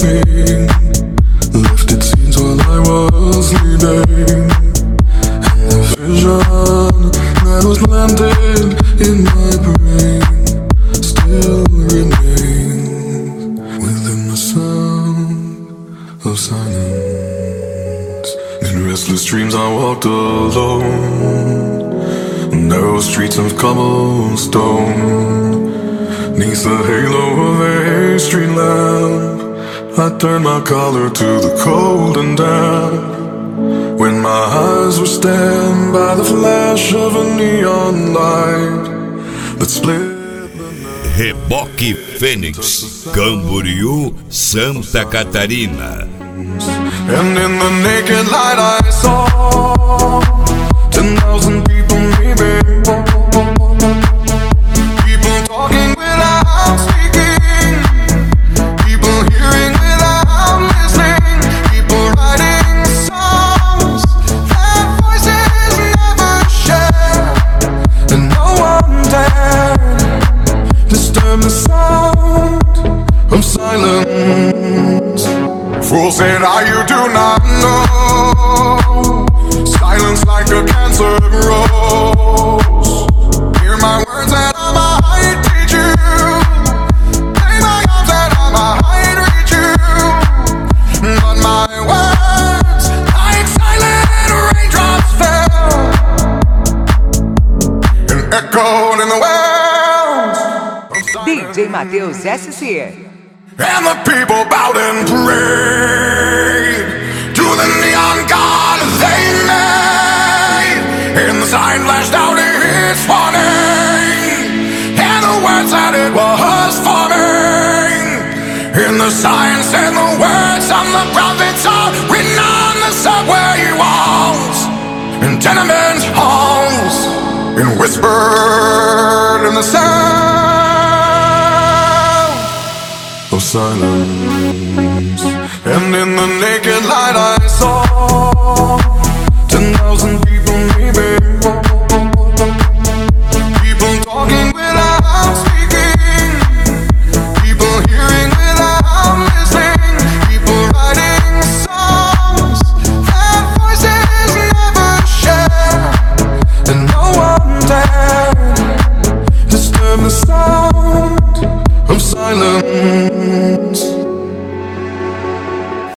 evening left its scenes while I was sleeping, and the vision that was planted in my brain still remains within the sound of silence. In restless dreams I walked alone, narrow streets of cobblestone. 'Neath the halo of a street lamp, I turned my collar to the cold and damp. When my eyes were stabbed by the flash of a neon light that split the night. Reboque Fênix, Camboriú, Santa Catarina. And in the naked light I saw 10,000 people maybe, people talking without speaking, people hearing without listening, people writing songs that voices never share, and no one dared disturb the sound of silence. Fools said, you do not know. Silence like a cancer grows. Hear my words that I might teach you. Play my arms that I might reach you. But my words, like silent raindrops, fell and echoed in the wells of silence. DJ Matheus SC. And the people bowed and prayed to the neon god they made. And the sign flashed out its warning, and the words that it was forming. And the sign said the words on the prophets are written on the subway walls and tenement halls, and whispered in the sound of silence. And in the naked light I saw 10,000 people